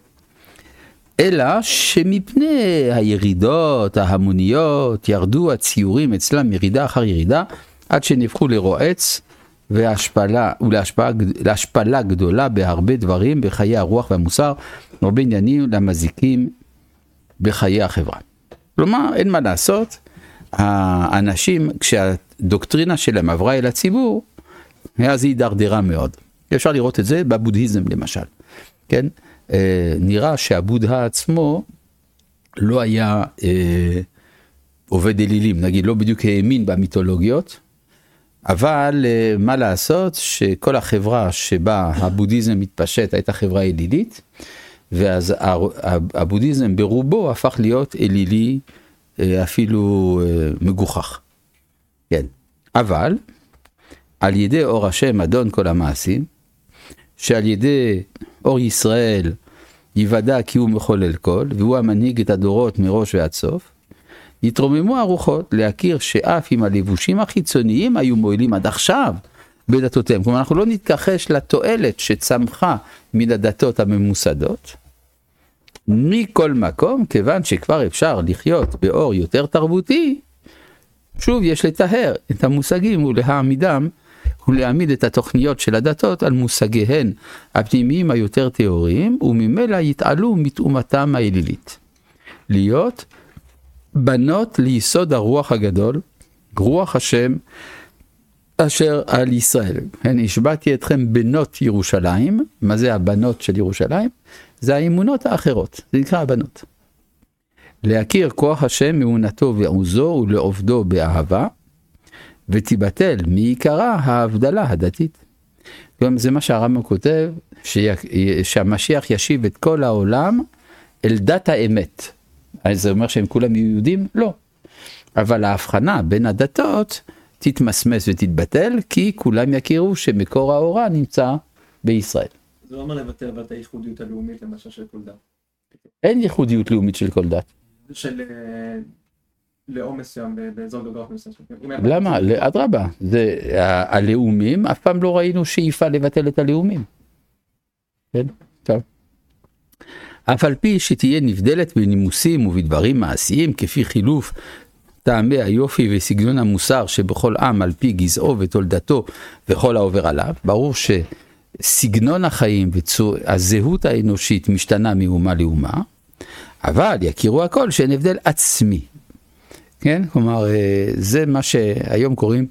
אלא שמפני הירידות ההמוניות ירדו הציורים אצלם ירידה אחר ירידה, עד שנהפכו לרועץ והשפלה, ולהשפלה להשפלה גדולה בהרבה דברים בחיי הרוח והמוסר, הרבה עניינים למזיקים בחיי החברה. כלומר, אין מה לעשות, האנשים, כשהדוקטרינה שלהם עברה אל הציבור, אז היא דרדרה מאוד. אפשר לראות את זה בבודהיזם למשל. כן? אה, נראה שהבודהה עצמו לא היה אה, עובד אלילים, נגיד לא בדיוק האמין במיתולוגיות, אבל אה, מה לעשות שכל החברה שבה הבודהיזם מתפשט הייתה חברה אלילית, ואז הבודהיזם ברובו הפך להיות אלילי אה, אפילו אה, מגוחך. כן. אבל על ידי אור השם אדון כל המעשים, שעל ידי אור ישראל יוודע כי הוא מחולל כל, והוא המנהיג את הדורות מראש ועד סוף, יתרוממו הרוחות להכיר שאף אם הלבושים החיצוניים היו מועילים עד עכשיו בדתותיהם. כלומר, אנחנו לא נתכחש לתועלת שצמחה מן הדתות הממוסדות, מכל מקום, כיוון שכבר אפשר לחיות באור יותר תרבותי, שוב יש לטהר את המושגים ולהעמידם, ולהעמיד את התוכניות של הדתות על מושגיהן הפנימיים היותר תיאוריים, וממילא יתעלו מתאומתם האלילית. להיות בנות ליסוד הרוח הגדול, רוח השם אשר על ישראל. הן השבעתי אתכם בנות ירושלים. מה זה הבנות של ירושלים? זה האמונות האחרות, זה נקרא הבנות. להכיר כוח השם מאונתו ועוזו ולעובדו באהבה, ותיבטל מעיקרה ההבדלה הדתית. גם זה מה שהרמב"ם כותב, שהמשיח ישיב את כל העולם אל דת האמת. אז זה אומר שהם כולם יהודים? לא. אבל ההבחנה בין הדתות תתמסמס ותתבטל, כי כולם יכירו שמקור האורה נמצא בישראל. זה לא אומר לבטל אבל את הייחודיות הלאומית למשל של כל דת. אין ייחודיות לאומית של כל דת. של לאום מסוים באזור גיאוגרפי מסוים. למה? אדרבה. הלאומים, אף פעם לא ראינו שאיפה לבטל את הלאומים. כן? טוב. אף על פי שתהיה נבדלת בנימוסים ובדברים מעשיים, כפי חילוף טעמי היופי וסגנון המוסר שבכל עם על פי גזעו ותולדתו וכל העובר עליו, ברור שסגנון החיים והזהות האנושית משתנה מאומה לאומה, אבל יכירו הכל שאין הבדל עצמי. כן? כלומר, זה מה שהיום קוראים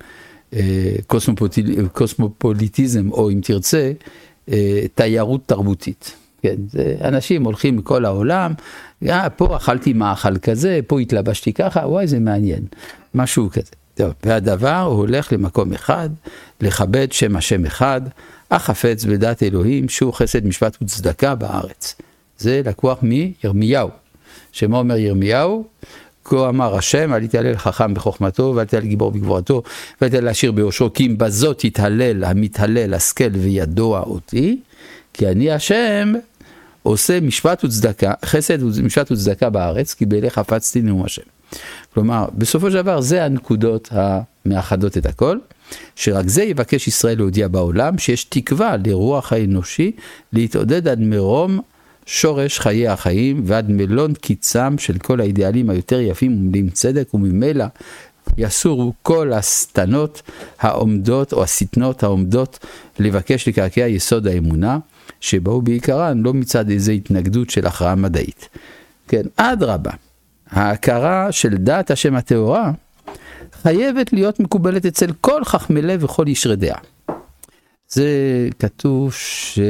קוסמופוליטיזם, או אם תרצה, תיירות תרבותית. כן, זה, אנשים הולכים מכל העולם, אה, פה אכלתי מאכל כזה, פה התלבשתי ככה, וואי, זה מעניין, משהו כזה. טוב, והדבר הולך למקום אחד, לכבד שם השם אחד, החפץ בדעת אלוהים, שהוא חסד משפט וצדקה בארץ. זה לקוח מירמיהו. שמה אומר ירמיהו? כה אמר השם, אל יתהלל חכם בחוכמתו, ואל יתהלל גיבור בגבורתו, ואל יתהלל עשיר ביושרו, כי אם בזאת יתהלל המתהלל השכל וידוע אותי, כי אני השם עושה משפט וצדקה, חסד ומשפט וצדקה בארץ, כי באלה חפצתי נאום השם. כלומר, בסופו של דבר, זה הנקודות המאחדות את הכל, שרק זה יבקש ישראל להודיע בעולם, שיש תקווה לרוח האנושי, להתעודד עד מרום שורש חיי החיים, ועד מלון קיצם של כל האידיאלים היותר יפים ומלאים צדק, וממילא יסורו כל הסתנות העומדות, או הסתנות העומדות, לבקש לקעקע יסוד האמונה, שבאו בעיקרן לא מצד איזו התנגדות של הכרעה מדעית. כן, עד רבה, ההכרה של דעת השם הטהורה, חייבת להיות מקובלת אצל כל חכמי לב וכל ישרי דעה. זה כתוב ש...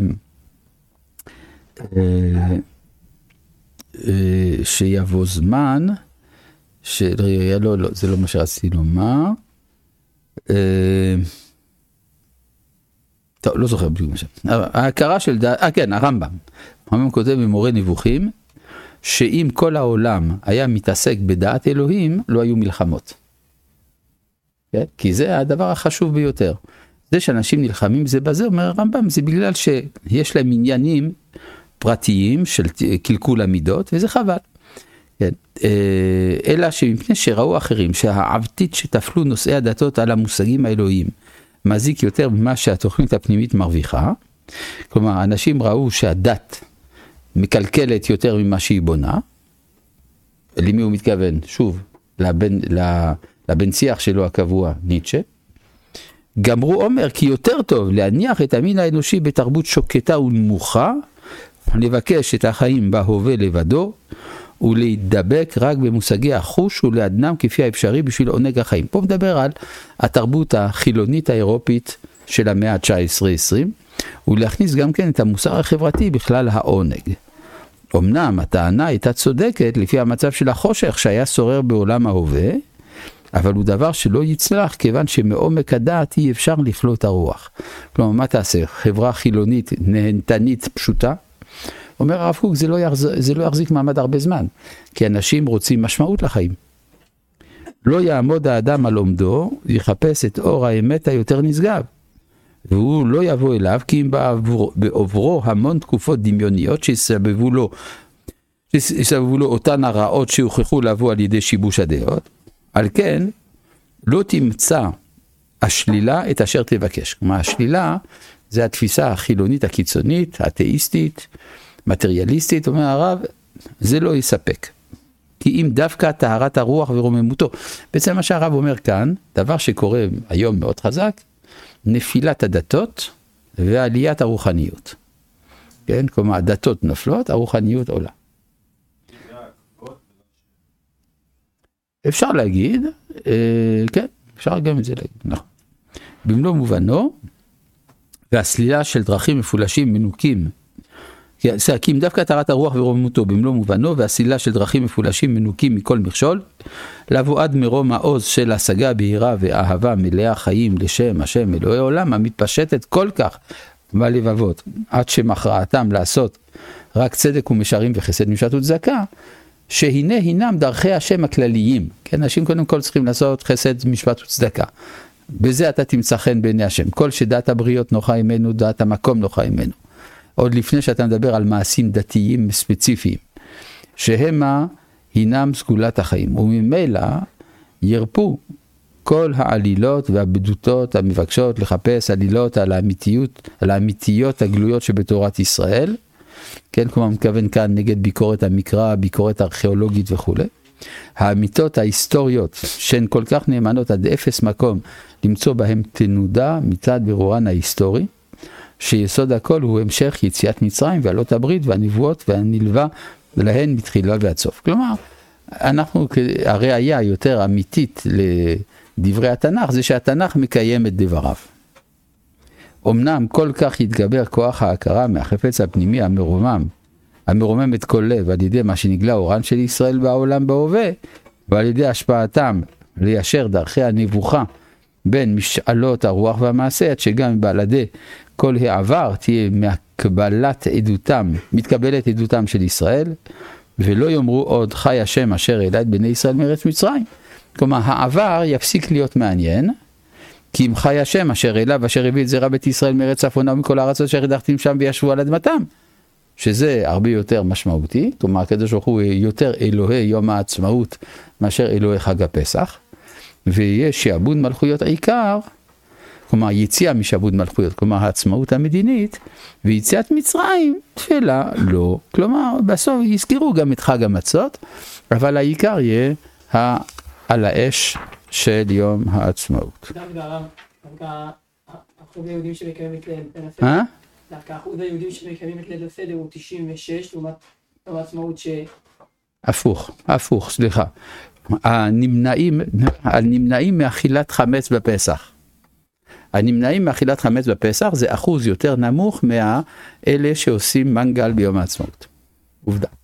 שיבוא זמן, של... לא, לא, זה לא מה שרציתי לומר. טוב, לא זוכר בדיוק מה שם. ההכרה של דעת, אה כן, הרמב"ם. הרמב"ם כותב במורה נבוכים, שאם כל העולם היה מתעסק בדעת אלוהים, לא היו מלחמות. כן? כי זה הדבר החשוב ביותר. זה שאנשים נלחמים זה בזה, אומר הרמב"ם, זה בגלל שיש להם עניינים פרטיים של קלקול המידות, וזה חבל. כן. אלא שמפני שראו אחרים, שהעבדית שתפלו נושאי הדתות על המושגים האלוהיים, מזיק יותר ממה שהתוכנית הפנימית מרוויחה. כלומר, אנשים ראו שהדת מקלקלת יותר ממה שהיא בונה. למי הוא מתכוון? שוב, לבן, לבן שיח שלו הקבוע, ניטשה. גמרו אומר כי יותר טוב להניח את המין האנושי בתרבות שוקטה ונמוכה, לבקש את החיים בהווה לבדו, ולהתדבק רק במושגי החוש ולעדנם כפי האפשרי בשביל עונג החיים. פה מדבר על התרבות החילונית האירופית של המאה ה-תשע עשרה עשרים, ולהכניס גם כן את המוסר החברתי בכלל העונג. אמנם הטענה הייתה צודקת לפי המצב של החושך שהיה שורר בעולם ההווה, אבל הוא דבר שלא יצלח כיוון שמעומק הדעת אי אפשר לכלוא את הרוח. כלומר, מה תעשה? חברה חילונית, נהנתנית, פשוטה? אומר הרב קוק, זה לא יחזיק, זה לא יחזיק מעמד הרבה זמן, כי אנשים רוצים משמעות לחיים. לא יעמוד האדם על עומדו, יחפש את אור האמת היותר נשגב. והוא לא יבוא אליו, כי אם בעבור, בעוברו המון תקופות דמיוניות שיסבבו לו, שיסבבו לו אותן הרעות שהוכחו לבוא על ידי שיבוש הדעות, על כן לא תמצא השלילה את אשר תבקש. כלומר, השלילה זה התפיסה החילונית הקיצונית, התאיסטית, מטריאליסטית, אומר הרב, זה לא יספק. כי אם דווקא טהרת הרוח ורוממותו, בעצם מה שהרב אומר כאן, דבר שקורה היום מאוד חזק, נפילת הדתות ועליית הרוחניות. כן? כלומר, הדתות נופלות, הרוחניות עולה. אפשר להגיד, אה, כן, אפשר גם את זה להגיד, נכון. במלוא מובנו, והסלילה של דרכים מפולשים מנוקים, כי אם דווקא טהרת הרוח ורוממותו במלוא מובנו, והסלילה של דרכים מפולשים מנוקים מכל מכשול, לבוא עד מרום העוז של השגה בהירה ואהבה מלאה חיים לשם השם אלוהי עולם, המתפשטת כל כך בלבבות, עד שמכרעתם לעשות רק צדק ומשרים וחסד משפט וצדקה, שהנה הינם דרכי השם הכלליים. כן, אנשים קודם כל צריכים לעשות חסד משפט וצדקה. בזה אתה תמצא חן בעיני השם. כל שדעת הבריות נוחה ממנו, דעת המקום נוחה ממנו. עוד לפני שאתה מדבר על מעשים דתיים ספציפיים, שהמה הינם סגולת החיים, וממילא ירפו כל העלילות והבדותות המבקשות לחפש עלילות על האמיתיות, על האמיתיות הגלויות שבתורת ישראל, כן, כמו מתכוון כאן נגד ביקורת המקרא, ביקורת ארכיאולוגית וכו'. האמיתות ההיסטוריות שהן כל כך נאמנות עד אפס מקום למצוא בהם תנודה מצד בירורן ההיסטורי, שיסוד הכל הוא המשך יציאת מצרים ועלות הברית והנבואות והנלווה להן מתחילה ועד סוף. כלומר, אנחנו, הראייה יותר אמיתית לדברי התנ"ך זה שהתנ"ך מקיים את דבריו. אמנם כל כך יתגבר כוח ההכרה מהחפץ הפנימי המרומם, המרומם את כל לב על ידי מה שנגלה אורן של ישראל בעולם בהווה, ועל ידי השפעתם ליישר דרכי הנבוכה בין משאלות הרוח והמעשה, עד שגם בעלדי כל העבר תהיה מקבלת עדותם, מתקבלת עדותם של ישראל, ולא יאמרו עוד חי השם אשר העלה את בני ישראל מארץ מצרים. כלומר, העבר יפסיק להיות מעניין, כי אם חי השם אשר העלה ואשר הביא את זרע בית ישראל מארץ צפונה ומכל הארצות אשר הדחתים שם וישבו על אדמתם, שזה הרבה יותר משמעותי. כלומר, הקדוש ברוך הוא יותר אלוהי יום העצמאות מאשר אלוהי חג הפסח, ויש שעבוד מלכויות העיקר, כלומר יציאה משעבוד מלכויות, כלומר העצמאות המדינית, ויציאת מצרים תפילה לא. כלומר, בסוף יזכרו גם את חג המצות, אבל העיקר יהיה על האש של יום העצמאות. דווקא אחוז היהודים שמקיימים את ליל הסדר, אה? דווקא אחוז היהודים שמקיימים את ליל הסדר הוא תשעים ושש, לעומת יום העצמאות ש... הפוך, הפוך, סליחה. הנמנעים, הנמנעים מאכילת חמץ בפסח. הנמנעים מאכילת חמץ בפסח זה אחוז יותר נמוך מהאלה שעושים מנגל ביום העצמאות. עובדה.